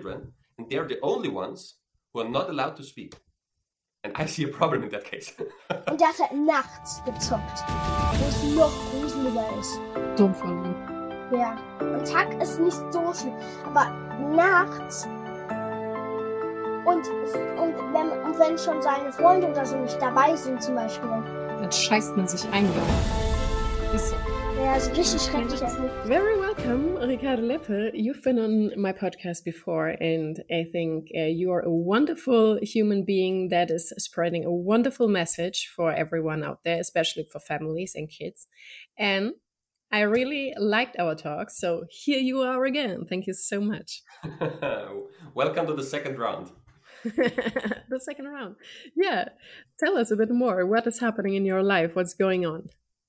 children, and they're the only ones who are not allowed to speak. And I see a problem in that case. Und der hat halt nachts gezockt, wo es noch gruseliger ist. Dumm von ihm. Ja, am Tag ist nicht so schlimm, aber nachts und wenn schon seine Freunde oder so nicht dabei sind zum Beispiel. Dann scheißt man sich ein, glaube ich. Ist so. Ja, ist richtig schrecklich. Very welcome, Ricardo Leppe. You've been on my podcast before, and I think you are a wonderful human being that is spreading a wonderful message for everyone out there, especially for families and kids. And I really liked our talk, so here you are again. Thank you so much. Welcome to the second round. The second round. Yeah. Tell us a bit more. What is happening in your life? What's going on?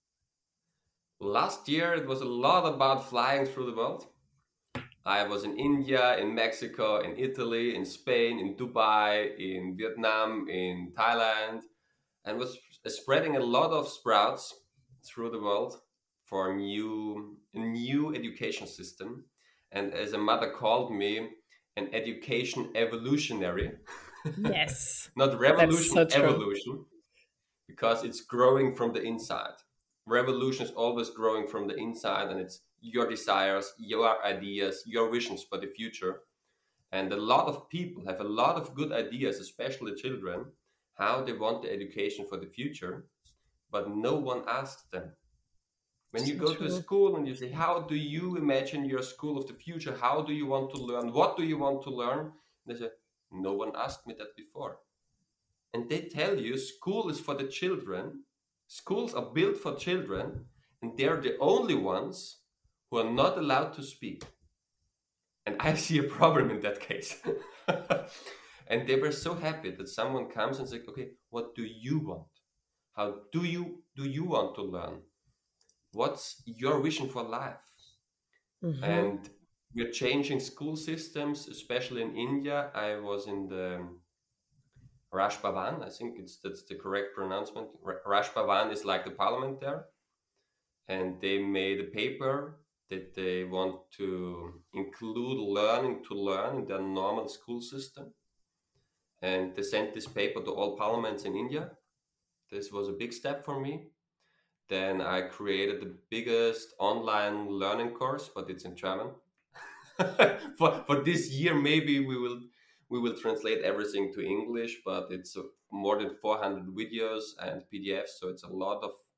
Last year, it was a lot about flying through the world. I was in India, in Mexico, in Italy, in Spain, in Dubai, in Vietnam, in Thailand, and was spreading a lot of sprouts through the world for a new education system. And as a mother called me, an education evolutionary. Yes. Not revolution, so evolution, because it's growing from the inside. Revolution is always growing from the inside, and it's your desires, your ideas, your visions for the future. And a lot of people have a lot of good ideas, especially children, how they want the education for the future, but no one asks them. When you go to school and you say, how do you imagine your school of the future? How do you want to learn? What do you want to learn? They say, no one asked me that before. And they tell you school is for the children. Schools are built for children, and they're the only ones who are not allowed to speak. And I see a problem in that case. And they were so happy that someone comes and says, okay, what do you want? How do you want to learn? What's your vision for life? Mm-hmm. And we're changing school systems, especially in India. I was in the Raj Bhavan, I think that's the correct pronouncement. Raj Bhavan is like the parliament there. And they made a paper that they want to include learning to learn in their normal school system. And they sent this paper to all parliaments in India. This was a big step for me. Then I created the biggest online learning course, but it's in German. For this year, maybe we will translate everything to English, but it's more than 400 videos and PDFs, so it's a lot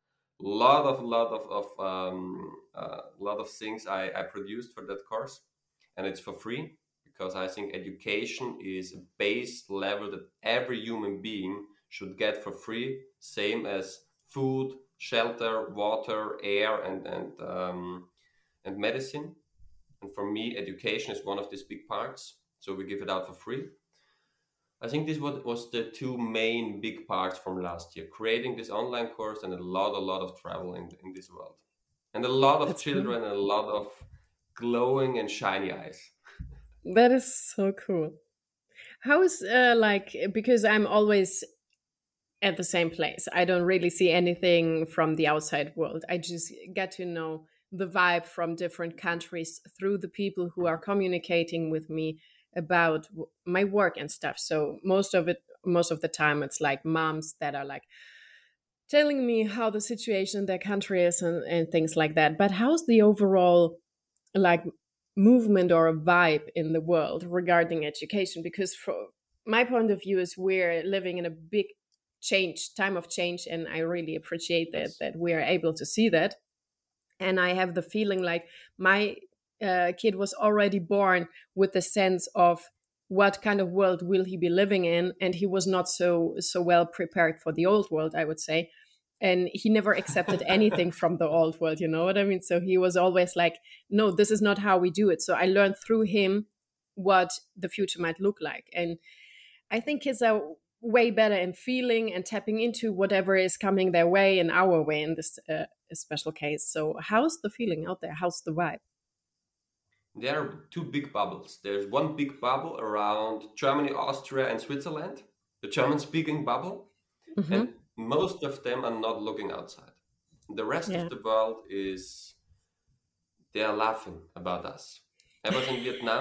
of things I produced for that course, and it's for free because I think education is a base level that every human being should get for free, same as food, shelter, water, air, and medicine. And for me, education is one of these big parts. So we give it out for free. I think this was the two main big parts from last year, creating this online course and a lot of travel in this world. And a lot of children and a lot of glowing and shiny eyes. That is so cool. How is because I'm always at the same place. I don't really see anything from the outside world. I just get to know the vibe from different countries through the people who are communicating with me about my work and stuff. So most of the time it's like moms that are like telling me how the situation in their country is and things like that. But how's the overall like movement or a vibe in the world regarding education? Because from my point of view is we're living in a big time of change, and I really appreciate that we are able to see that. And I have the feeling like my kid was already born with the sense of what kind of world will he be living in, and he was not so well prepared for the old world, I would say. And he never accepted anything from the old world, you know what I mean? So he was always like, no, this is not how we do it. So I learned through him what the future might look like. And I think kids are way better in feeling and tapping into whatever is coming their way and our way in this special case. So how's the feeling out there? How's the vibe? There are two big bubbles. There's one big bubble around Germany, Austria, and Switzerland, the German-speaking bubble. Mm-hmm. And most of them are not looking outside. The rest of the world they are laughing about us. I was in Vietnam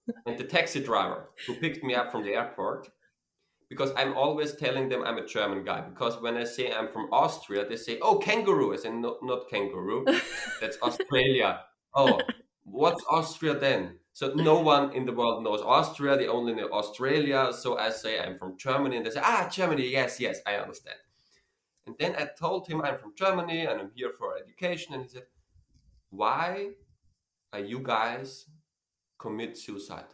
And the taxi driver who picked me up from the airport, because I'm always telling them I'm a German guy. Because when I say I'm from Austria, they say, "Oh, kangaroo." I say, "No, not kangaroo. That's Australia." "Oh, what's Austria then?" So no one in the world knows Austria. They only know Australia. So I say I'm from Germany, and they say, "Ah, Germany. Yes, yes, I understand." And then I told him I'm from Germany and I'm here for education. And he said, "Why are you guys commit suicide?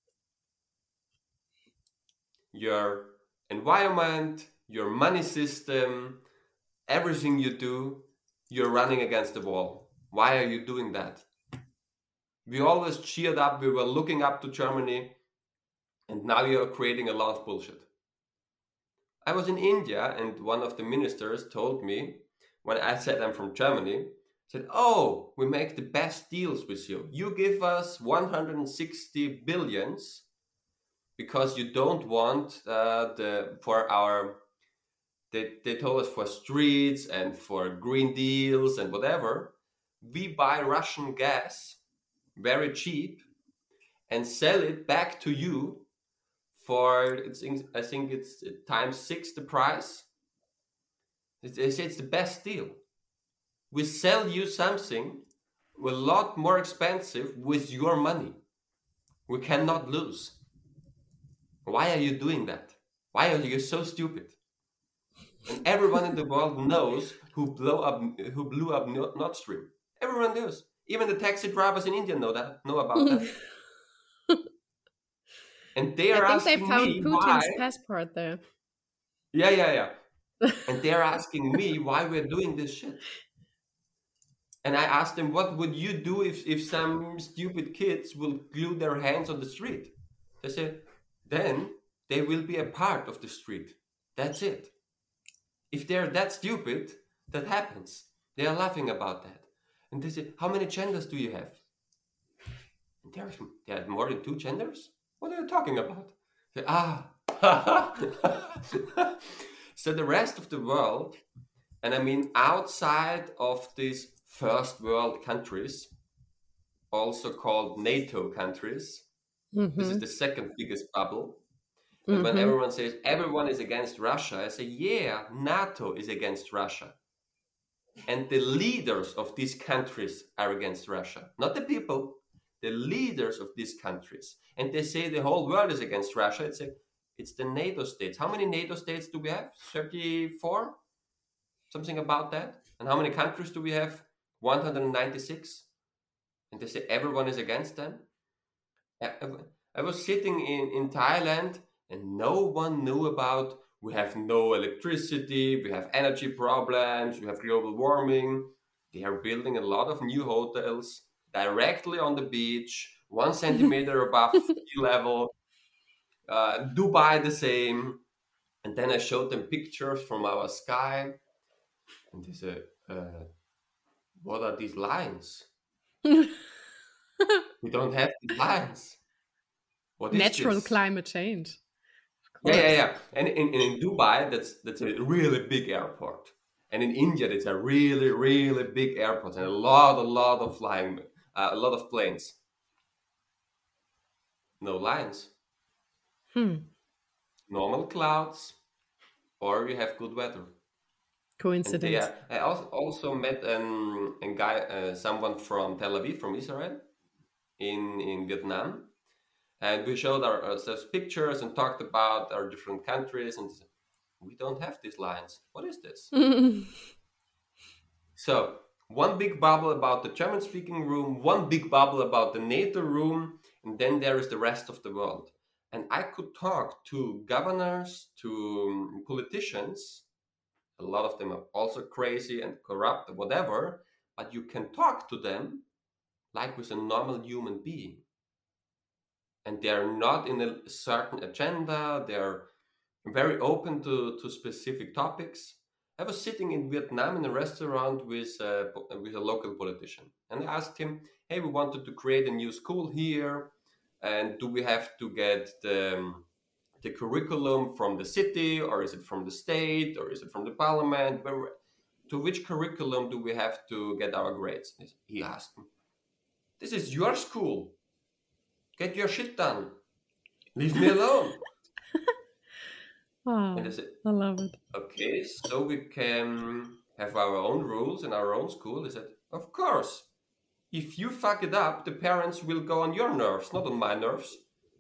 Your environment, your money system, everything you do, you're running against the wall. Why are you doing that? We always cheered up, we were looking up to Germany, and now you're creating a lot of bullshit." I was in India, and one of the ministers told me, when I said I'm from Germany, said, "Oh, we make the best deals with you. You give us 160 billions because you don't want they told us for streets and for green deals and whatever. We buy Russian gas very cheap and sell it back to you for I think it's times 6 the price." They say it's the best deal. We sell you something a lot more expensive with your money. We cannot lose. Why are you doing that? Why are you so stupid? And everyone in the world knows who blew up Nord Stream. Everyone knows. Even the taxi drivers in India know about that. And they are I think they asking found me Putin's why. passport there. Yeah. And they're asking me why we're doing this shit. And I asked them, what would you do if some stupid kids will glue their hands on the street? They said, then they will be a part of the street. That's it. If they're that stupid, that happens. They are laughing about that. And they say, how many genders do you have? And there are more than 2 genders? What are you talking about? Say, So the rest of the world, and I mean outside of these first world countries, also called NATO countries, this is the second biggest bubble. And when everyone says everyone is against Russia, I say, yeah, NATO is against Russia. And the leaders of these countries are against Russia. Not the people, the leaders of these countries. And they say the whole world is against Russia. It's the NATO states. How many NATO states do we have? 34? Something about that. And how many countries do we have? 196. And they say everyone is against them. I was sitting in Thailand and no one knew about we have no electricity, we have energy problems, we have global warming. They are building a lot of new hotels directly on the beach, 1 centimeter above sea level. Dubai the same. And then I showed them pictures from our sky. And they said, what are these lines? We don't have these lines. What is Natural this? climate change. Yeah. And in Dubai, that's a really big airport. And in India, it's a really, really big airport and a lot of flying, a lot of planes. No lines. Normal clouds, or you have good weather. Coincidence. I also met a guy, someone from Tel Aviv, from Israel, in Vietnam. And we showed ourselves pictures and talked about our different countries. And we don't have these lines. What is this? So, one big bubble about the German-speaking room, one big bubble about the NATO room, and then there is the rest of the world. And I could talk to governors, to politicians. A lot of them are also crazy and corrupt, whatever. But you can talk to them like with a normal human being. And they're not in a certain agenda. They're very open to specific topics. I was sitting in Vietnam in a restaurant with a local politician. And I asked him, hey, we wanted to create a new school here. And do we have to get the curriculum from the city, or is it from the state, or is it from the parliament? To which curriculum do we have to get our grades? He asked me, this is your school. Get your shit done. Leave me alone. And I Oh, said, I love it. okay, so we can have our own rules in our own school. He said, of course. If you fuck it up, the parents will go on your nerves, not on my nerves.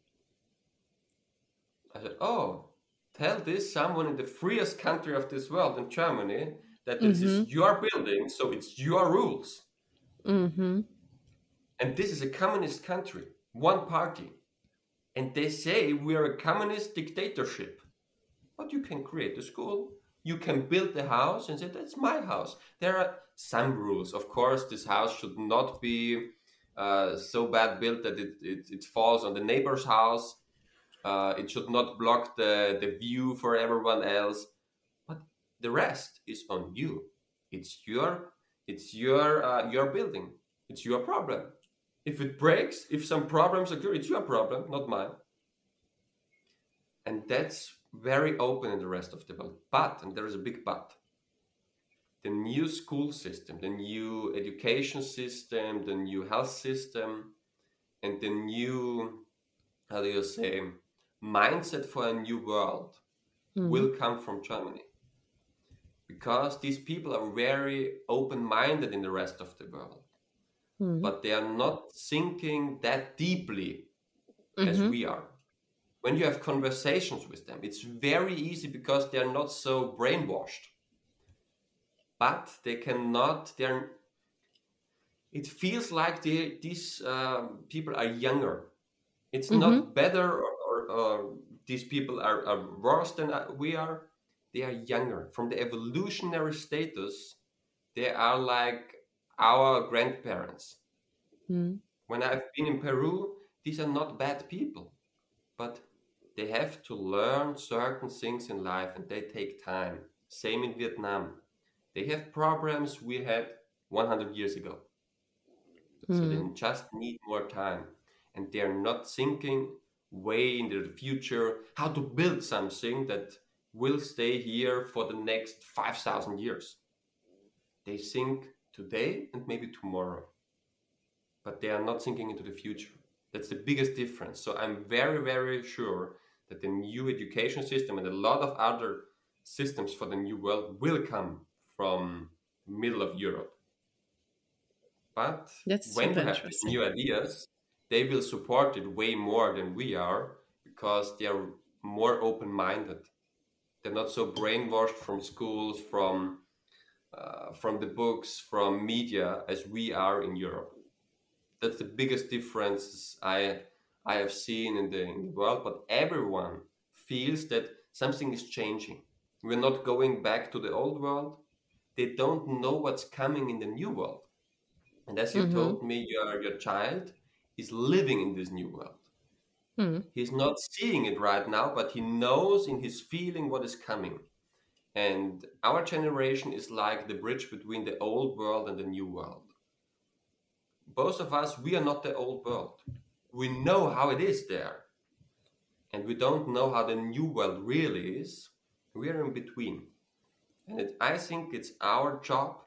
I said, oh, tell this someone in the freest country of this world, in Germany, that this is your building, so it's your rules. Mm-hmm. And this is a communist country, one party. And they say we are a communist dictatorship. But you can create a school, you can build the house and say, that's my house. There are some rules. Of course, this house should not be so bad built that it falls on the neighbor's house. It should not block the view for everyone else. But the rest is on you. It's your building. It's your problem. If it breaks, if some problems occur, it's your problem, not mine. And that's very open in the rest of the world. But, and there is a big but, the new school system, the new education system, the new health system, and the new, how do you say, mindset for a new world will come from Germany. Because these people are very open-minded in the rest of the world. But they are not thinking that deeply as we are. When you have conversations with them, it's very easy because they're not so brainwashed. But they cannot, it feels like these people are younger. It's not better or these people are worse than we are. They are younger. From the evolutionary status, they are like our grandparents. When I've been in Peru, these are not bad people, but they have to learn certain things in life and they take time. Same in Vietnam. They have problems we had 100 years ago. So they just need more time. And they're not thinking way into the future how to build something that will stay here for the next 5,000 years. They think today and maybe tomorrow. But they are not thinking into the future. That's the biggest difference. So I'm very, very sure that the new education system and a lot of other systems for the new world will come from middle of Europe. But That's when super you have these interesting. new ideas, they will support it way more than we are because they are more open-minded. They're not so brainwashed from schools, from the books, from media as we are in Europe. That's the biggest difference I have seen in the world. But everyone feels that something is changing. We're not going back to the old world. They don't know what's coming in the new world. And as you told me, your child is living in this new world. He's not seeing it right now, but he knows in his feeling what is coming. And our generation is like the bridge between the old world and the new world. Both of us, we are not the old world. We know how it is there. And we don't know how the new world really is. We are in between. And I think it's our job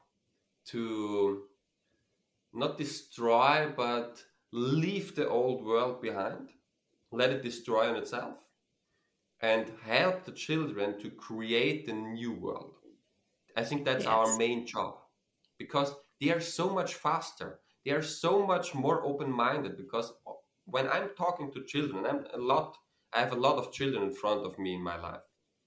to not destroy, but leave the old world behind. Let it destroy on itself. And help the children to create the new world. I think that's our main job. Because they are so much faster. They are so much more open-minded. Because when I'm talking to children, I have a lot of children in front of me in my life.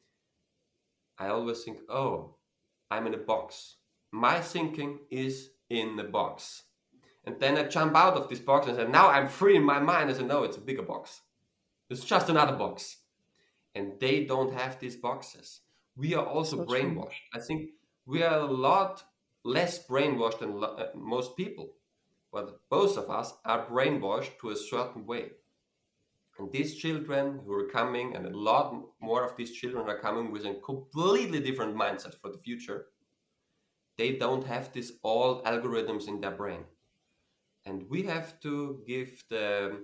I always think, oh, I'm in a box. My thinking is in the box. And then I jump out of this box and say, now I'm free in my mind. I say, no, it's a bigger box. It's just another box. And they don't have these boxes. We are also brainwashed. I think we are a lot less brainwashed than most people. But both of us are brainwashed to a certain way. And these children who are coming, and a lot more of these children are coming with a completely different mindset for the future. They don't have these all algorithms in their brain. And we have to give the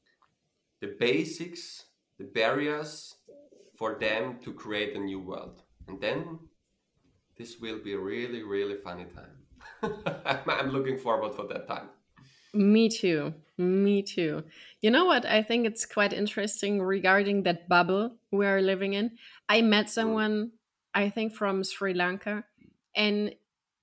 basics, the barriers for them to create a new world. And then this will be a really, really funny time. I'm looking forward for that time. Me too. Me too. You know what? I think it's quite interesting regarding that bubble we are living in. I met Mm. someone, I think from Sri Lanka, and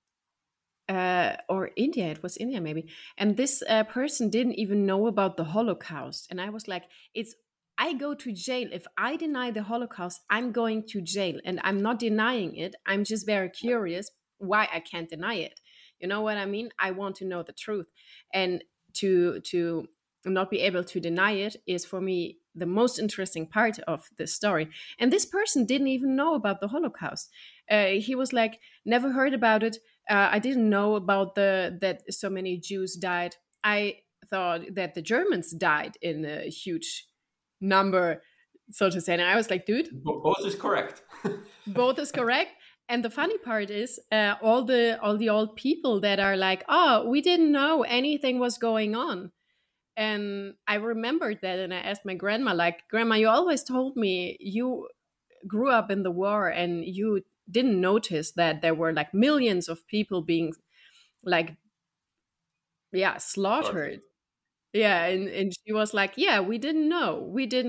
or India. It was India, maybe. And this person didn't even know about the Holocaust. And I was like, "It's I go to jail if I deny the Holocaust. I'm going to jail, and I'm not denying it. I'm just very curious why I can't deny it. You know what I mean? I want to know the truth, and to not be able to deny it is for me the most interesting part of the story. And this person didn't even know about the Holocaust. He was like, never heard about it. I didn't know about the that so many Jews died. I thought that the Germans died in a huge number, so to say. And I was like, dude, Both is correct. both is correct. And the funny part is, all the old people that are like, oh, we didn't know anything was going on. And I remembered that, and I asked my grandma, like, Grandma, you always told me you grew up in the war and you didn't notice that there were like millions of people being like, yeah, Sorry. slaughtered. Yeah, and she was like, yeah, we didn't know,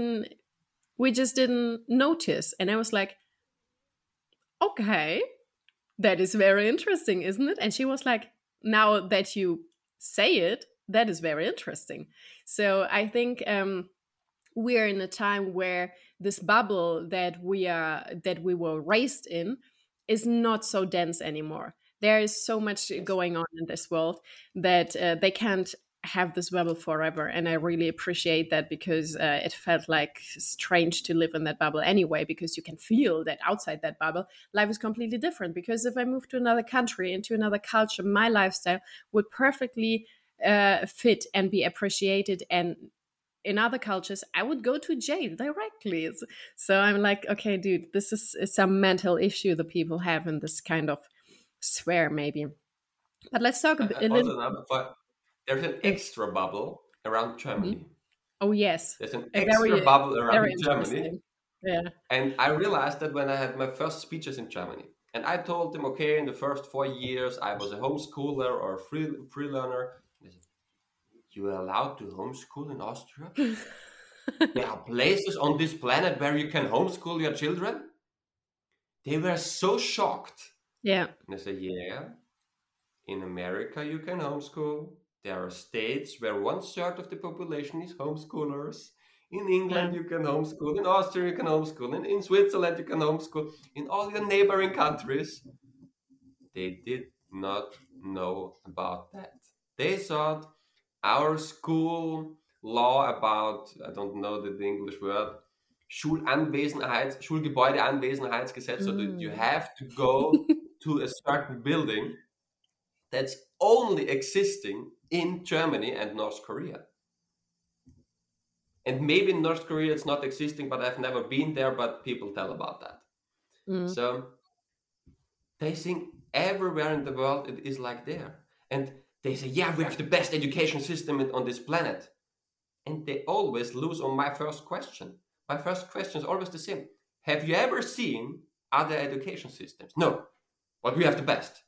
we just didn't notice. And I was like, okay, that is very interesting, isn't it? And she was like, now that you say it, that is very interesting. So I think we're in a time where this bubble that we were raised in is not so dense anymore. There is so much Yes. going on in this world that they can't have this bubble forever. And I really appreciate that, because it felt like strange to live in that bubble anyway, because you can feel that outside that bubble life is completely different. Because if I move to another country, into another culture, my lifestyle would perfectly fit and be appreciated. And in other cultures, I would go to jail directly. So I'm like, okay, dude, this is some mental issue the people have in this kind of sphere, maybe. But let's talk a little. Also, now, but there's an uh, extra bubble around mhm. Germany. Oh yes, There's an a extra bubble very around Germany. interesting. Yeah. And I realized that when I had my first speeches in Germany. And I told them, okay, in the first 4 years, I was a homeschooler or a free learner. They said, you are allowed to homeschool in Austria? There are places on this planet where you can homeschool your children? They were so shocked. Yeah. And I said, yeah, in America you can homeschool. There are states where 1/3 of the population is homeschoolers. In Yeah. England you can homeschool. In Austria you can homeschool. In Switzerland you can homeschool. In all your neighboring countries, they did not know about that. They thought our school law about, I don't know the English word, Schulgebäudeanwesenheitsgesetz, so that you Mm. have to go to a certain building that's only existing in Germany and North Korea. And maybe in North Korea it's not existing, but I've never been there, but people tell about that. Mm. So they think everywhere in the world it is like there. And they say, yeah, we have the best education system on this planet. And they always lose on my first question. My first question is always the same. Have you ever seen other education systems? No. But we have the best.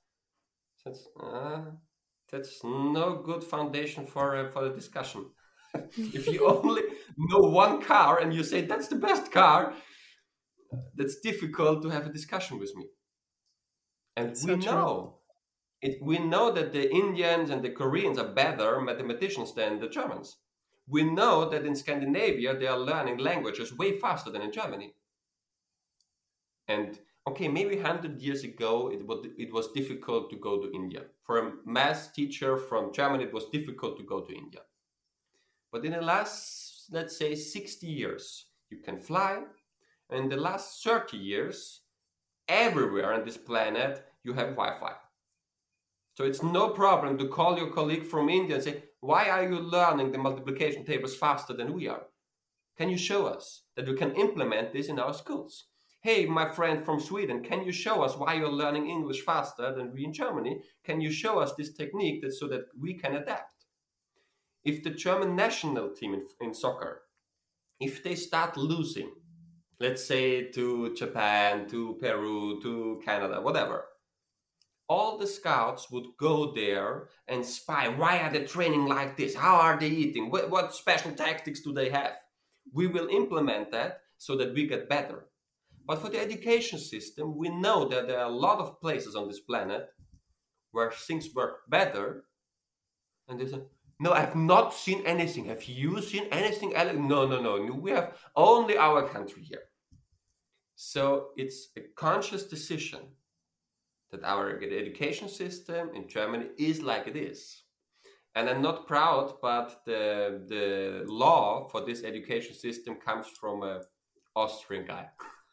That's no good foundation for the discussion. If you only know one car and you say that's the best car, that's difficult to have a discussion with me. And So true. we know that the Indians and the Koreans are better mathematicians than the Germans. We know that in Scandinavia they are learning languages way faster than in Germany. And okay, maybe 100 years ago it was difficult to go to India. For a math teacher from Germany, it was difficult to go to India. But in the last, let's say, 60 years, you can fly. And in the last 30 years, everywhere on this planet, you have Wi-Fi. So it's no problem to call your colleague from India and say, why are you learning the multiplication tables faster than we are? Can you show us that we can implement this in our schools? Hey, my friend from Sweden, can you show us why you're learning English faster than we in Germany? Can you show us this technique so that we can adapt? If the German national team in soccer, if they start losing, let's say to Japan, to Peru, to Canada, whatever, all the scouts would go there and spy. Why are they training like this? How are they eating? What special tactics do they have? We will implement that so that we get better. But for the education system, we know that there are a lot of places on this planet where things work better. And they say, no, I've not seen anything. Have you seen anything else? No, no, no. We have only our country here. So it's a conscious decision that our education system in Germany is like it is. And I'm not proud, but the law for this education system comes from an Austrian guy.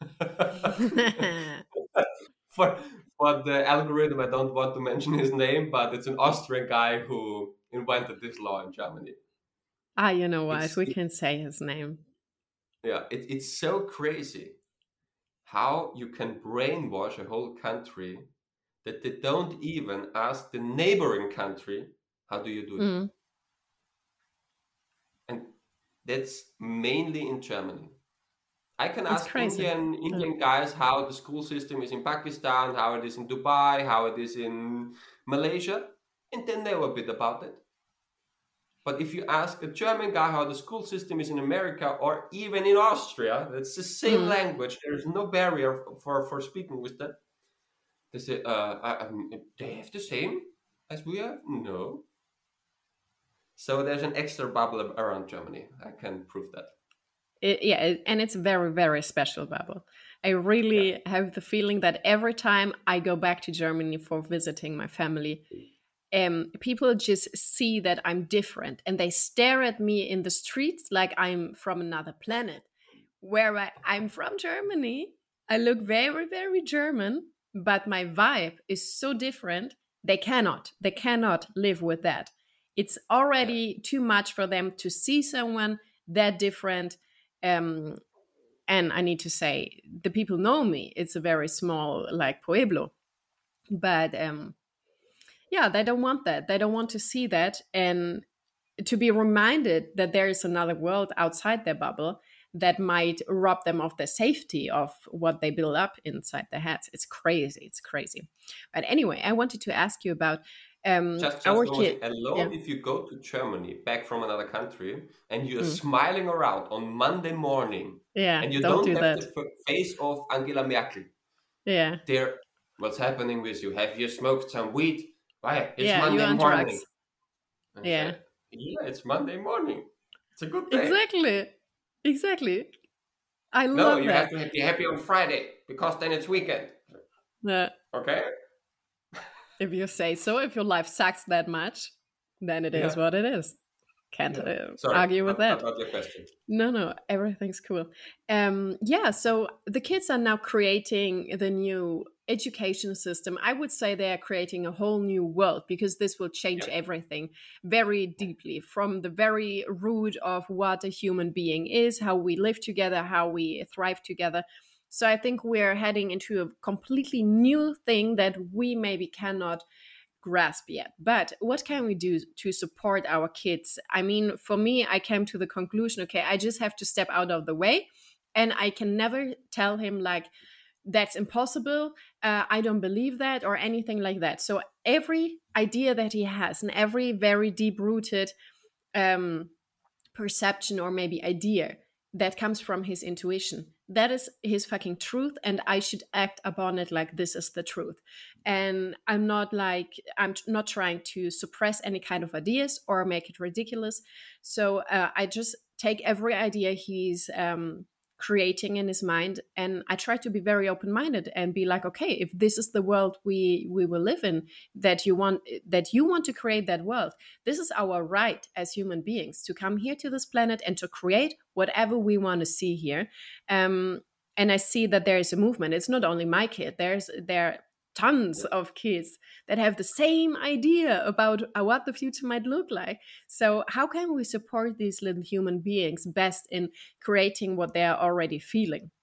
for the algorithm, I don't want to mention his name, but it's an Austrian guy who invented this law in Germany. You know what? We can say his name. Yeah, it's so crazy how you can brainwash a whole country that they don't even ask the neighboring country, how do you do it? And that's mainly in Germany. I can ask Indian guys how the school system is in Pakistan, how it is in Dubai, how it is in Malaysia, and they know a bit about it. But if you ask a German guy how the school system is in America or even in Austria, that's the same language. There's no barrier for speaking with them. They say, they have the same as we have? No. So there's an extra bubble around Germany. I can prove that. And it's a very, very special bubble. I really have the feeling that every time I go back to Germany for visiting my family, people just see that I'm different and they stare at me in the streets like I'm from another planet. Where I'm from Germany, I look very, very German, but my vibe is so different. They cannot live with that. It's already too much for them to see someone that different. And I need to say, the people know me. It's a very small, like, pueblo. But they don't want that. They don't want to see that. And to be reminded that there is another world outside their bubble that might rob them of the safety of what they build up inside their heads. It's crazy. It's crazy. But anyway, I wanted to ask you about just our kid. If you go to Germany back from another country and you're smiling around on Monday morning, and you don't have the face of Angela Merkel, what's happening with you? Have you smoked some weed? Why? It's Monday morning. Say, it's Monday morning. It's a good day. Exactly. I love that. You have to be happy on Friday because then it's weekend. Okay. If you say so, if your life sucks that much, then it is what it is. Can't argue with that. Not your question. No, everything's cool. So the kids are now creating the new education system. I would say they are creating a whole new world because this will change everything very deeply from the very root of what a human being is, how we live together, how we thrive together. So I think we're heading into a completely new thing that we maybe cannot grasp yet. But what can we do to support our kids? I mean, for me, I came to the conclusion, okay, I just have to step out of the way, and I can never tell him like, that's impossible, I don't believe that, or anything like that. So every idea that he has and every very deep-rooted perception or maybe idea that comes from his intuition, that is his fucking truth, and I should act upon it like this is the truth. And I'm not trying to suppress any kind of ideas or make it ridiculous. So I just take every idea he's creating in his mind, and I try to be very open-minded and be like, okay, if this is the world we will live in, that you want to create that world, this is our right as human beings to come here to this planet and to create whatever we want to see here. And I see that there is a movement. It's not only my kid. There are tons of kids that have the same idea about what the future might look like. So how can we support these little human beings best in creating what they are already feeling?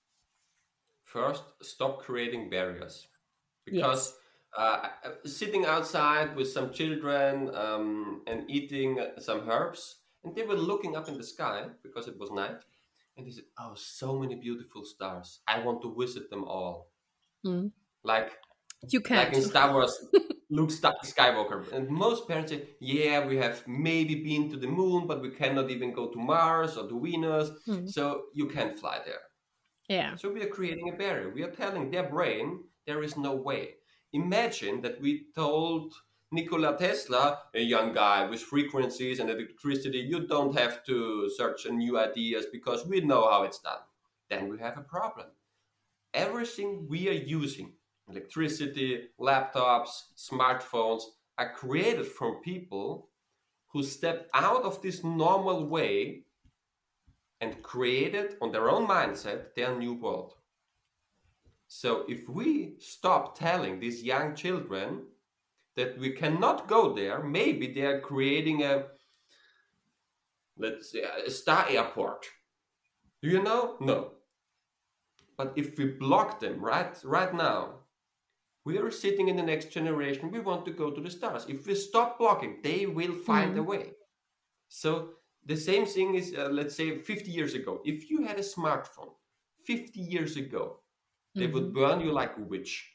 First, stop creating barriers. Because sitting outside with some children and eating some herbs, and they were looking up in the sky because it was night, and they said, oh, so many beautiful stars. I want to visit them all. Like, You Like in can't. Star Wars, Luke Skywalker. And most parents say, yeah, we have maybe been to the moon, but we cannot even go to Mars or to Venus, so you can't fly there. Yeah. So we are creating a barrier. We are telling their brain there is no way. Imagine that we told Nikola Tesla, a young guy with frequencies and electricity, you don't have to search new ideas because we know how it's done. Then we have a problem. Everything we are using, electricity, laptops, smartphones, are created from people who stepped out of this normal way and created on their own mindset their new world. So if we stop telling these young children that we cannot go there, maybe they are creating let's say, a star airport. Do you know? No. But if we block them right now, we are sitting in the next generation. We want to go to the stars. If we stop blocking, they will find a way. So the same thing is, let's say, 50 years ago. If you had a smartphone 50 years ago, they would burn you like a witch.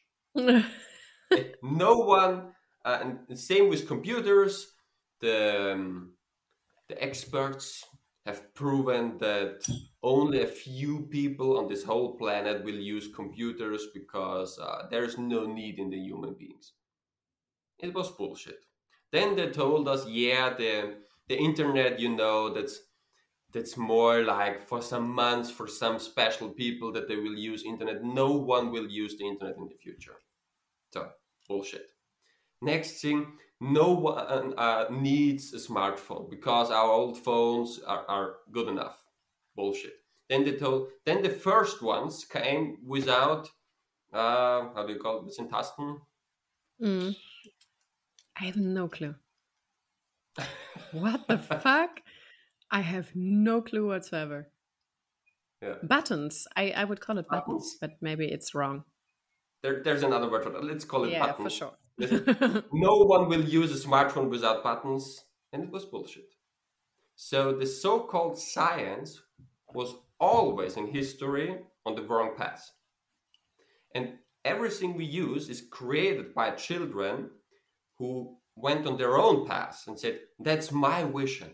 No one, and the same with computers. The experts have proven that only a few people on this whole planet will use computers because there's no need in the human beings. It was bullshit. Then they told us, yeah, the internet, that's more like for some months, for some special people that they will use internet. No one will use the internet in the future. So, bullshit. Next thing, no one needs a smartphone because our old phones are good enough. Bullshit. Then the first ones came without, how do you call it, with Tasten? I have no clue. What the fuck? I have no clue whatsoever. Yeah. Buttons. I would call it buttons, but maybe it's wrong. There's another word for that. Let's call it buttons. Yeah, for sure. No one will use a smartphone without buttons, and it was bullshit. So the so-called science was always in history on the wrong path. And everything we use is created by children who went on their own path and said, that's my vision.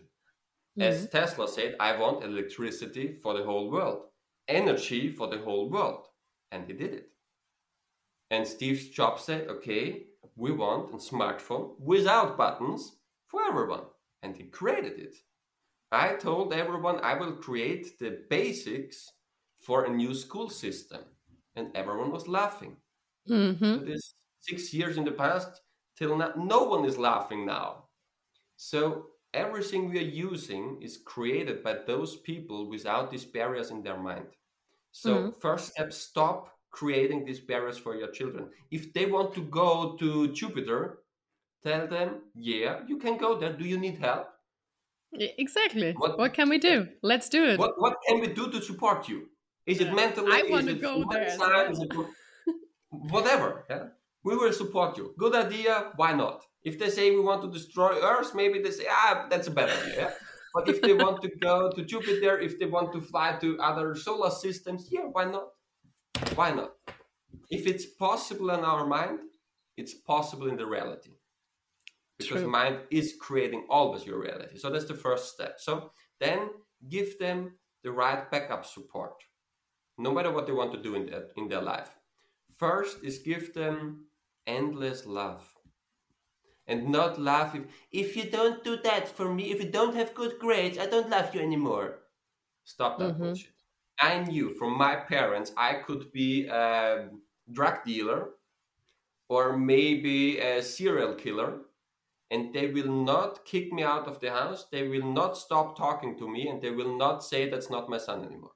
As Tesla said, I want electricity for the whole world, energy for the whole world. And he did it. And Steve Jobs said, okay, we want a smartphone without buttons for everyone. And he created it. I told everyone I will create the basics for a new school system. And everyone was laughing. So this 6 years in the past, till now, no one is laughing now. So everything we are using is created by those people without these barriers in their mind. So first step, stop creating these barriers for your children. If they want to go to Jupiter, tell them, yeah, you can go there. Do you need help? Exactly. What can we do? Let's do it. What can we do to support you? Is it mentally? I want to go there as well. Whatever. Yeah? We will support you. Good idea. Why not? If they say we want to destroy Earth, maybe they say, that's a bad idea. Yeah? But if they want to go to Jupiter, if they want to fly to other solar systems, yeah, why not? Why not? If it's possible in our mind, it's possible in the reality. Because mind is creating always your reality. So that's the first step. So then give them the right backup support, no matter what they want to do in their life. First is give them endless love. And not love if you don't do that for me, if you don't have good grades, I don't love you anymore. Stop that bullshit. I knew from my parents I could be a drug dealer or maybe a serial killer, and they will not kick me out of the house. They will not stop talking to me, and they will not say that's not my son anymore.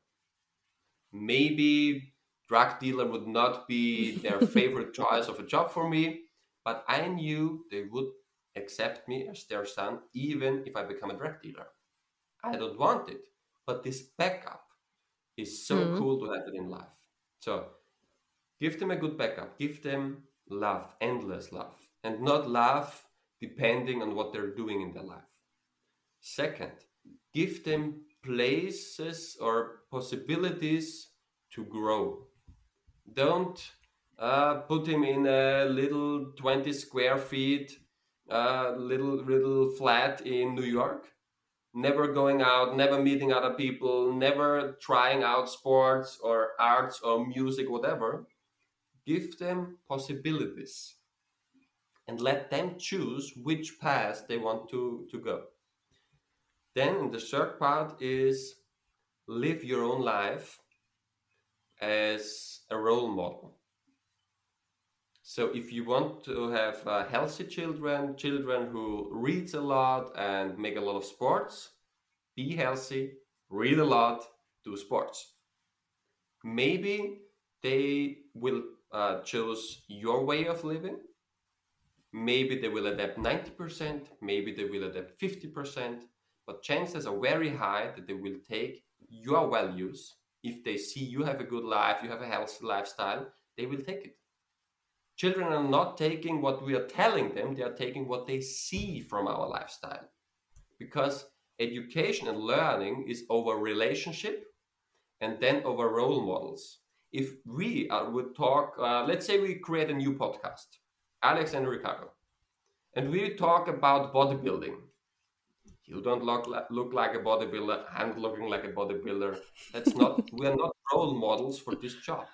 Maybe drug dealer would not be their favorite choice of a job for me, but I knew they would accept me as their son even if I become a drug dealer. I don't want it, but this backup is so cool to have it in life. So give them a good backup. Give them love, endless love, and not love depending on what they're doing in their life. Second, give them places or possibilities to grow. Don't Put him in a little 20 square feet, little flat in New York, never going out, never meeting other people, never trying out sports or arts or music, whatever. Give them possibilities and let them choose which path they want to go. Then the third part is live your own life as a role model. So if you want to have healthy children, children who reads a lot and make a lot of sports, be healthy, read a lot, do sports. Maybe they will choose your way of living. Maybe they will adapt 90%, maybe they will adapt 50%, but chances are very high that they will take your values. If they see you have a good life, you have a healthy lifestyle, they will take it. Children are not taking what we are telling them, they are taking what they see from our lifestyle. Because education and learning is over relationship and then over role models. If we would talk, let's say we create a new podcast, Alex and Ricardo, and we talk about bodybuilding. You don't look like a bodybuilder, I'm looking like a bodybuilder. That's not, we are not role models for this job.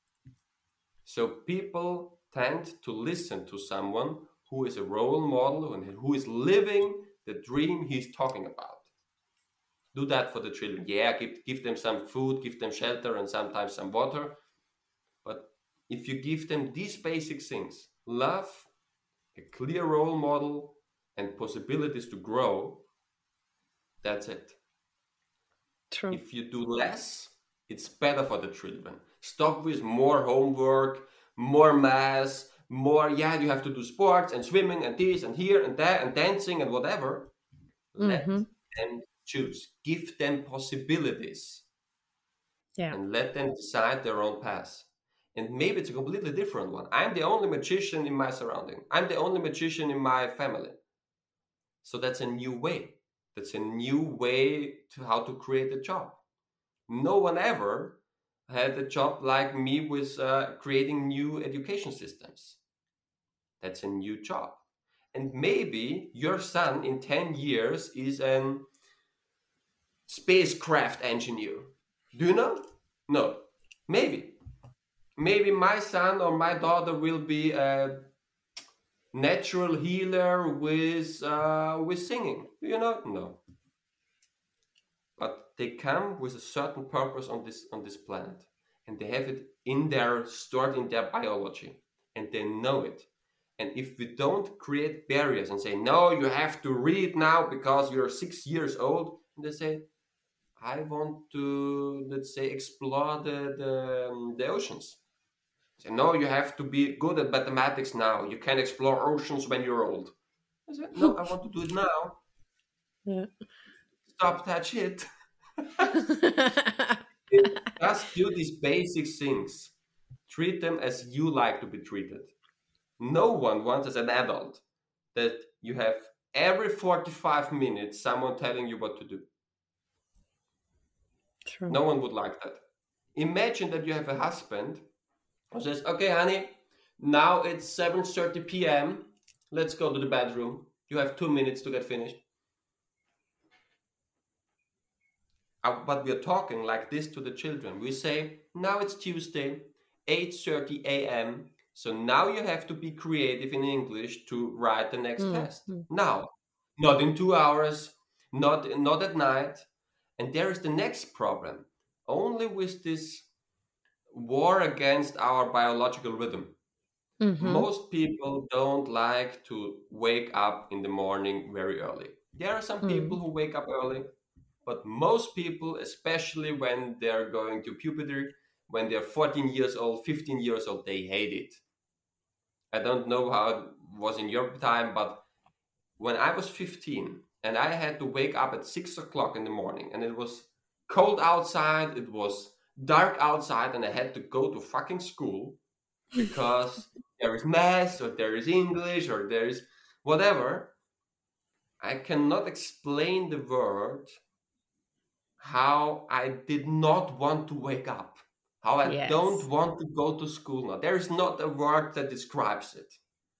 So people tend to listen to someone who is a role model and who is living the dream he's talking about. Do that for the children. Yeah, give them some food, give them shelter, and sometimes some water. But if you give them these basic things, love, a clear role model, and possibilities to grow, that's it. True. If you do less, it's better for the children. Stop with more homework, more math, more, yeah, you have to do sports and swimming and this and here and that and dancing and whatever. Let them choose. Give them possibilities. Yeah. And let them decide their own path. And maybe it's a completely different one. I'm the only magician in my surrounding. I'm the only magician in my family. So that's a new way. That's a new way to how to create a job. No one ever had a job like me with creating new education systems. That's a new job. And maybe your son in 10 years is a spacecraft engineer. Do you know? No. Maybe. Maybe my son or my daughter will be a natural healer with singing. Do you know? No. But they come with a certain purpose on this planet, and they have it stored in their biology, and they know it. And if we don't create barriers and say, no, you have to read now because you're 6 years old, and they say, I want to, let's say, explore the oceans. Say, no, you have to be good at mathematics now. You can't explore oceans when you're old. I said, no, I want to do it now. Yeah. Stop that shit. Just do these basic things. Treat them as you like to be treated. No one wants, as an adult, that you have every 45 minutes someone telling you what to do. True. No one would like that. Imagine that you have a husband who says, okay, honey, now it's 7:30 p.m. Let's go to the bedroom. You have 2 minutes to get finished. But we are talking like this to the children. We say, now it's Tuesday, 8:30 a.m. So now you have to be creative in English to write the next test. Now, not in 2 hours, not at night. And there is the next problem. Only with this war against our biological rhythm. Most people don't like to wake up in the morning very early. There are some people who wake up early, but most people, especially when they're going to puberty, when they're 14 years old, 15 years old, they hate it. I don't know how it was in your time, but when I was 15 and I had to wake up at 6 o'clock in the morning and it was cold outside, it was dark outside, and I had to go to fucking school because there is math or there is English or there is whatever. I cannot explain the word how I did not want to wake up. how I don't Yes. want to go to school now. There is not a word that describes it.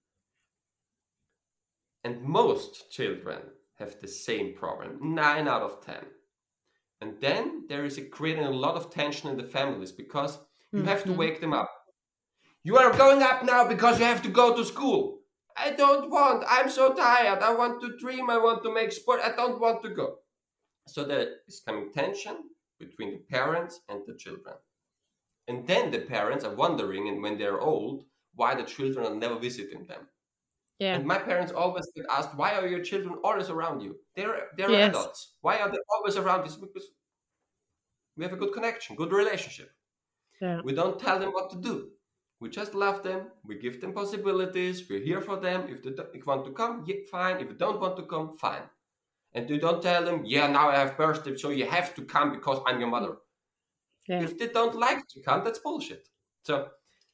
And most children have the same problem, 9 out of 10. And then there is creating a lot of tension in the families because you have to Mm-hmm. wake them up. You are going up now because you have to go to school. I don't want. I'm so tired. I want to dream. I want to make sport. I don't want to go. So there is coming tension between the parents and the children. And then the parents are wondering, and when they're old, why the children are never visiting them. Yeah. And my parents always get asked, why are your children always around you? They're Yes. adults. Why are they always around you? Because we have a good connection, good relationship. Yeah. We don't tell them what to do. We just love them. We give them possibilities. We're here for them. If they want to come, yeah, fine. If they don't want to come, fine. And you don't tell them, yeah, now I have birthday, so you have to come because I'm your mother. Yeah. If they don't like to come, that's bullshit. So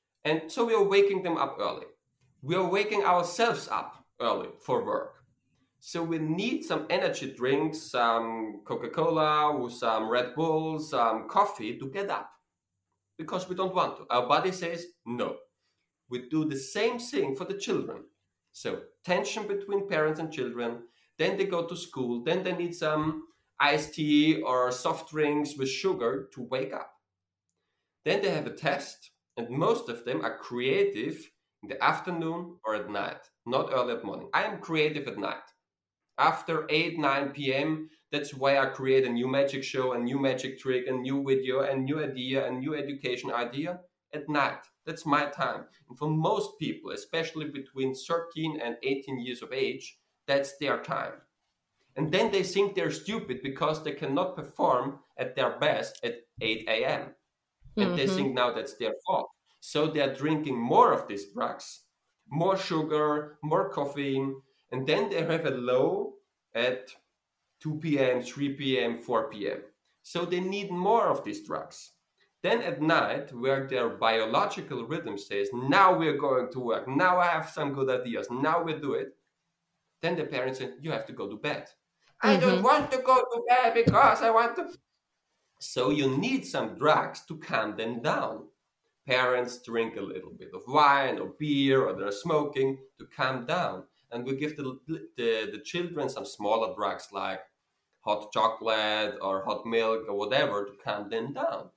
we are waking them up early. We are waking ourselves up early for work. So we need some energy drinks, some Coca-Cola, some Red Bull, some coffee to get up. Because we don't want to. Our body says no. We do the same thing for the children. So tension between parents and children. Then they go to school. Then they need some iced tea or soft drinks with sugar to wake up. Then they have a test. And most of them are creative in the afternoon or at night, not early at morning. I am creative at night. After 8, 9 p.m., that's why I create a new magic show, a new magic trick, a new video, a new idea, a new education idea at night. That's my time. And for most people, especially between 13 and 18 years of age, that's their time. And then they think they're stupid because they cannot perform at their best at 8 a.m. And they think now that's their fault. So they're drinking more of these drugs, more sugar, more caffeine, and then they have a low at 2 p.m., 3 p.m., 4 p.m. So they need more of these drugs. Then at night, where their biological rhythm says, now we're going to work, now I have some good ideas, now we do it, then the parents say, you have to go to bed. I don't want to go to bed because I want to. So you need some drugs to calm them down. Parents drink a little bit of wine or beer or they're smoking to calm down. And we give the children some smaller drugs like hot chocolate or hot milk or whatever to calm them down.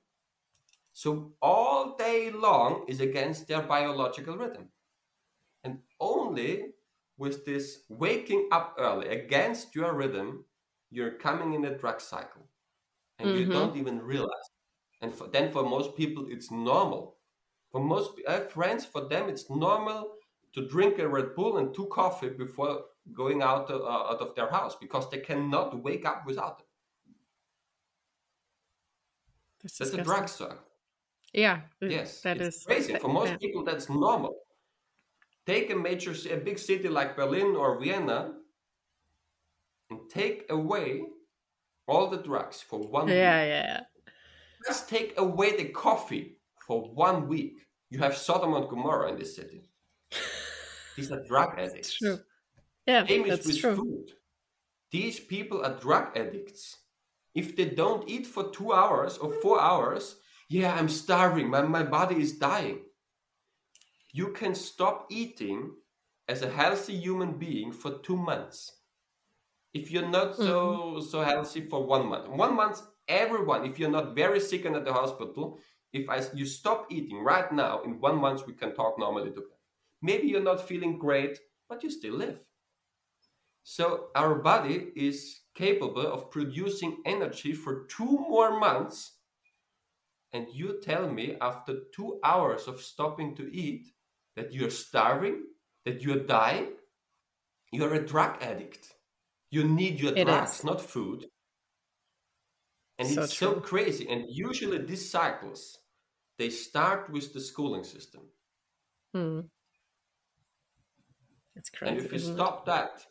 So all day long is against their biological rhythm. And only with this waking up early against your rhythm, you're coming in a drug cycle. And you don't even realize. And then for most people, it's normal. For most friends, for them, it's normal to drink a Red Bull and 2 coffee before going out of their house because they cannot wake up without it. That's a drug suck. Yeah. Yes, that it's is crazy. For most people, that's normal. Take a big city like Berlin or Vienna and take away all the drugs for 1 week. Yeah. Just take away the coffee for 1 week. You have Sodom and Gomorrah in this city. These are drug addicts. True. Yeah, Same is that's with true. food. These people are drug addicts. If they don't eat for 2 hours or 4 hours, yeah, I'm starving. My body is dying. You can stop eating as a healthy human being for 2 months. If you're not so healthy for 1 month. 1 month, everyone, if you're not very sick and at the hospital, you stop eating right now, in 1 month we can talk normally together. Maybe you're not feeling great, but you still live. So our body is capable of producing energy for 2 more months. And you tell me after 2 hours of stopping to eat that you're starving, that you're dying? You're a drug addict. You need your drugs, not food. And So it's so true. crazy. And usually these cycles, they start with the schooling system. It's crazy. And if we stop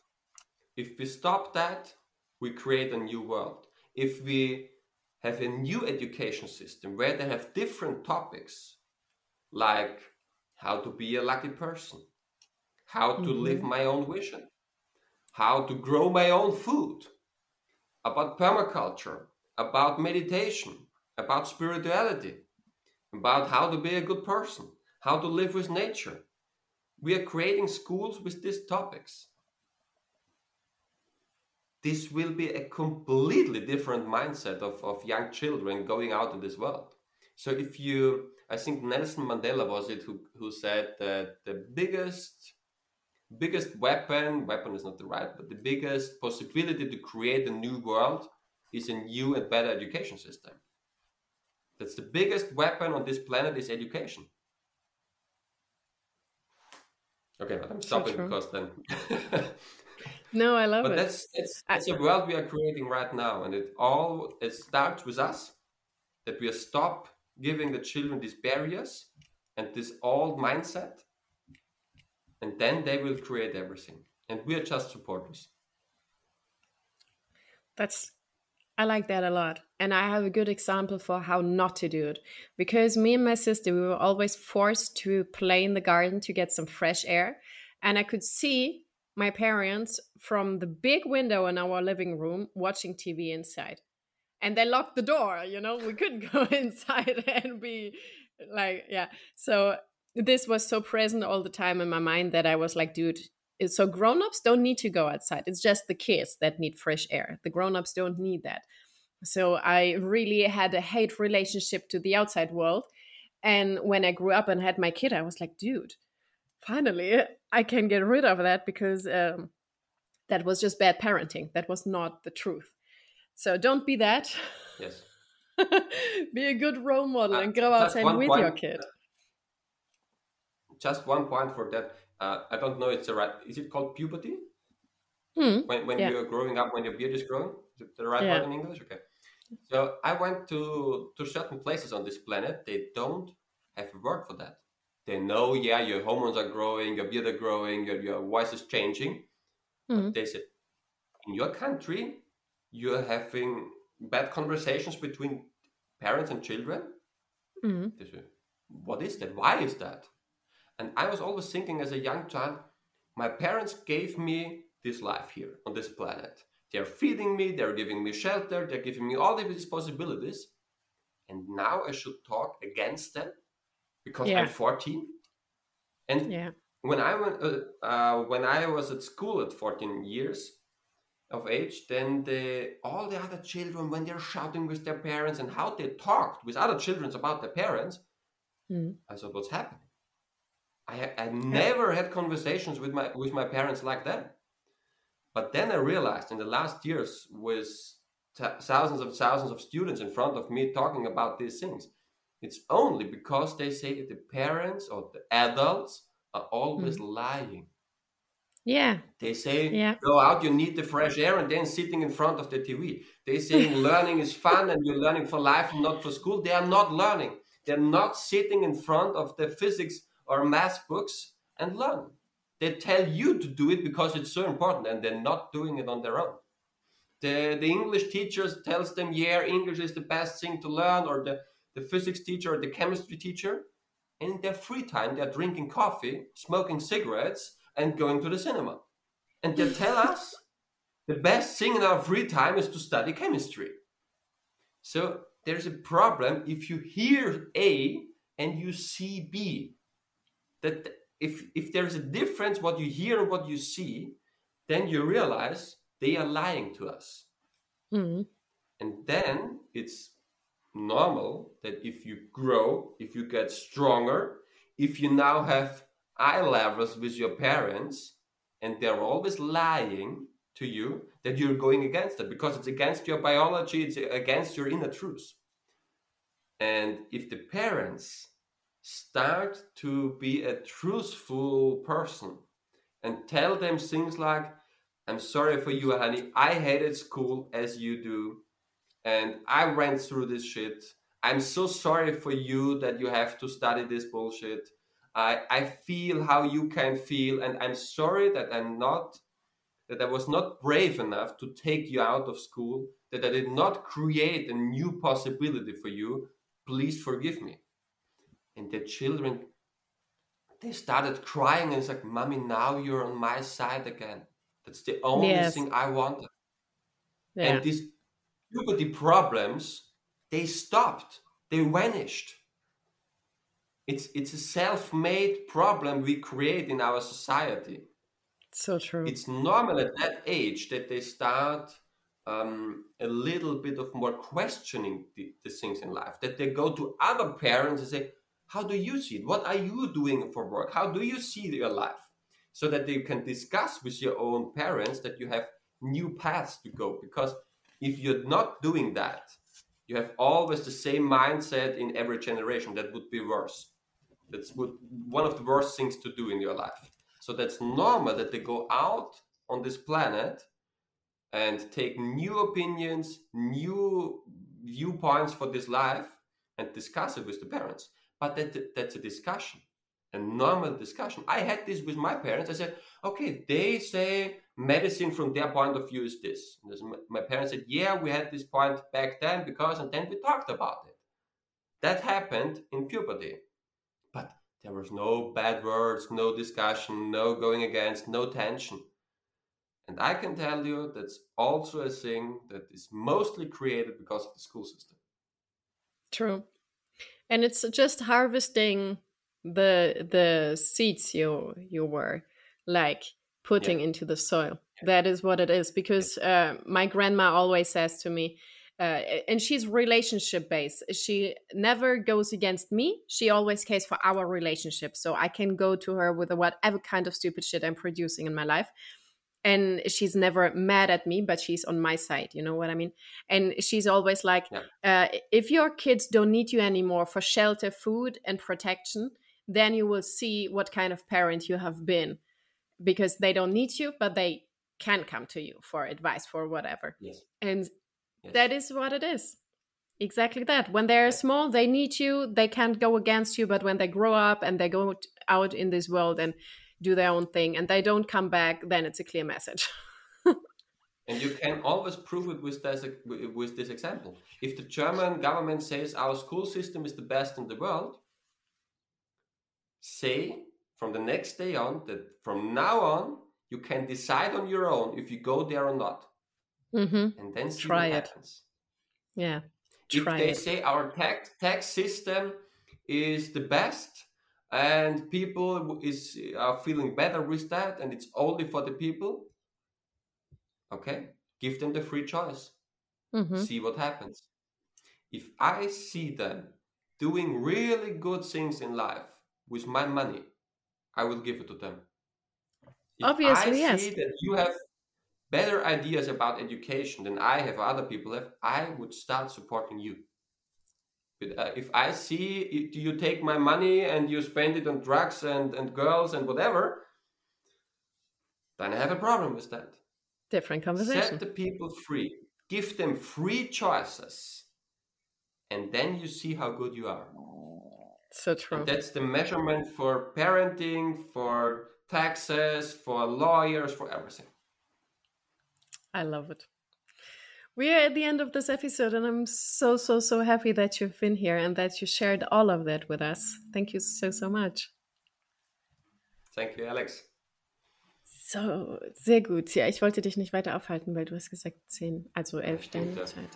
that, we create a new world. If we have a new education system where they have different topics, like how to be a lucky person, how to live my own vision, how to grow my own food, about permaculture, about meditation, about spirituality, about how to be a good person, how to live with nature. We are creating schools with these topics. This will be a completely different mindset of young children going out in this world. So I think Nelson Mandela was it who said that the biggest weapon is not the right, but the biggest possibility to create a new world is a new and better education system. That's the biggest weapon on this planet is education. Okay, but I'm stopping because then. No, I love but it. that's a world we are creating right now, and it starts with us, that we stop giving the children these barriers and this old mindset, and then they will create everything, and we are just supporters. I like that a lot. And I have a good example for how not to do it. Because me and my sister, we were always forced to play in the garden to get some fresh air. And I could see my parents from the big window in our living room watching TV inside. And they locked the door, we couldn't go inside and be like, yeah. So this was so present all the time in my mind that I was like, dude, so grown-ups don't need to go outside. It's just the kids that need fresh air. The grown-ups don't need that. So I really had a hate relationship to the outside world. And when I grew up and had my kid, I was like, dude, finally I can get rid of that, because that was just bad parenting. That was not the truth. So don't be that. Yes. Be a good role model and go outside with your kid. Just one point for that. I don't know. Is it called puberty? When you're growing up, when your beard is growing? Is it the right word in English? Okay. So I went to certain places on this planet. They don't have a word for that. They know, your hormones are growing, your beard are growing, your voice is changing. But they said, in your country, you're having bad conversations between parents and children. They said, what is that? Why is that? And I was always thinking as a young child, my parents gave me this life here on this planet. They're feeding me, they're giving me shelter, they're giving me all of these possibilities. And now I should talk against them because I'm 14. And when I was at school at 14 years of age, then all the other children, when they're shouting with their parents and how they talked with other children about their parents, I thought, what's happening? I never had conversations with my parents like that. But then I realized in the last years, with thousands of students in front of me talking about these things, it's only because they say that the parents or the adults are always lying. Yeah. They say, go out, you need the fresh air, and then sitting in front of the TV. They say learning is fun and you're learning for life and not for school. They are not learning. They're not sitting in front of the physics or math books and learn. They tell you to do it because it's so important, and they're not doing it on their own. The English teachers tells them, English is the best thing to learn, or the physics teacher or the chemistry teacher. And in their free time, they're drinking coffee, smoking cigarettes, and going to the cinema. And they tell us the best thing in our free time is to study chemistry. So there's a problem if you hear A and you see B. That if there's a difference what you hear and what you see, then you realize they are lying to us. And then it's normal that if you grow, if you get stronger, if you now have eye levels with your parents and they're always lying to you, that you're going against it because it's against your biology, it's against your inner truth. And if the parents start to be a truthful person and tell them things like, I'm sorry for you, honey, I hated school as you do, and I went through this shit. I'm so sorry for you that you have to study this bullshit. I feel how you can feel, and I'm sorry that I was not brave enough to take you out of school, that I did not create a new possibility for you. Please forgive me. And the children, they started crying, and it's like, Mommy, now you're on my side again. That's the only thing I wanted. Yeah. And these puberty problems, they stopped. They vanished. It's a self-made problem we create in our society. So true. It's normal at that age that they start a little bit of more questioning the things in life, that they go to other parents and say, how do you see it? What are you doing for work? How do you see your life? So that you can discuss with your own parents that you have new paths to go. Because if you're not doing that, you have always the same mindset in every generation. That would be worse. That's one of the worst things to do in your life. So that's normal that they go out on this planet and take new opinions, new viewpoints for this life and discuss it with the parents. But that's a discussion, a normal discussion. I had this with my parents. I said, okay, they say medicine from their point of view is this. My parents said, yeah, we had this point back then and then we talked about it. That happened in puberty. But there was no bad words, no discussion, no going against, no tension. And I can tell you that's also a thing that is mostly created because of the school system. True. And it's just harvesting the seeds you were like putting into the soil. That is what it is. Because my grandma always says to me, and she's relationship based. She never goes against me. She always cares for our relationship. So I can go to her with whatever kind of stupid shit I'm producing in my life. And she's never mad at me, but she's on my side. You know what I mean? And she's always like, if your kids don't need you anymore for shelter, food, and protection, then you will see what kind of parent you have been. Because they don't need you, but they can come to you for advice, for whatever. Yes. And that is what it is. Exactly that. When they're small, they need you. They can't go against you. But when they grow up and they go out in this world and do their own thing and they don't come back, then it's a clear message. And you can always prove it with this example. If the German government says our school system is the best in the world, say from the next day on that from now on, you can decide on your own if you go there or not. Mm-hmm. And then see Try what it. happens. Yeah. If they say our tax system is the best and people are feeling better with that and it's only for the people, okay, give them the free choice. Mm-hmm. See what happens. If I see them doing really good things in life with my money, I will give it to them. If Obviously, I see that you have better ideas about education than I have or other people have, I would start supporting you. But if I see you take my money and you spend it on drugs and girls and whatever, then I have a problem with that. Different conversation. Set the people free. Give them free choices. And then you see how good you are. So true. And that's the measurement for parenting, for taxes, for lawyers, for everything. I love it. We are at the end of this episode and I'm so happy that you've been here and that you shared all of that with us. Thank you so much. Thank you, Alex. So, sehr gut. Ja, ich wollte dich nicht weiter aufhalten, weil du hast gesagt 11 Stunden Zeit.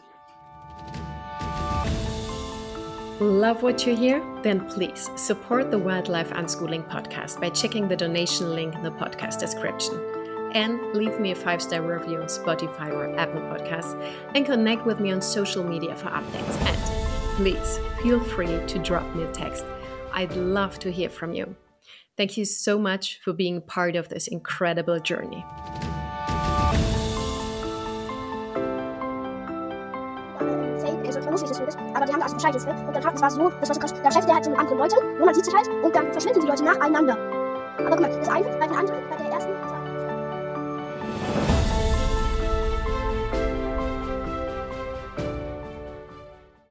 Love what you hear? Then please support the Wildlife Unschooling podcast by checking the donation link in the podcast description. And leave me a 5-star review on Spotify or Apple Podcasts and connect with me on social media for updates. And please feel free to drop me a text. I'd love to hear from you. Thank you so much for being part of this incredible journey. Aber die haben da also Bescheid jetzt, und dann war es so, das war so krass, da schreibt der halt so mit anderen Leuten, und man sieht sich halt, und dann verschwinden die Leute nacheinander. Aber guck mal, das eine, bei den anderen, bei der ersten,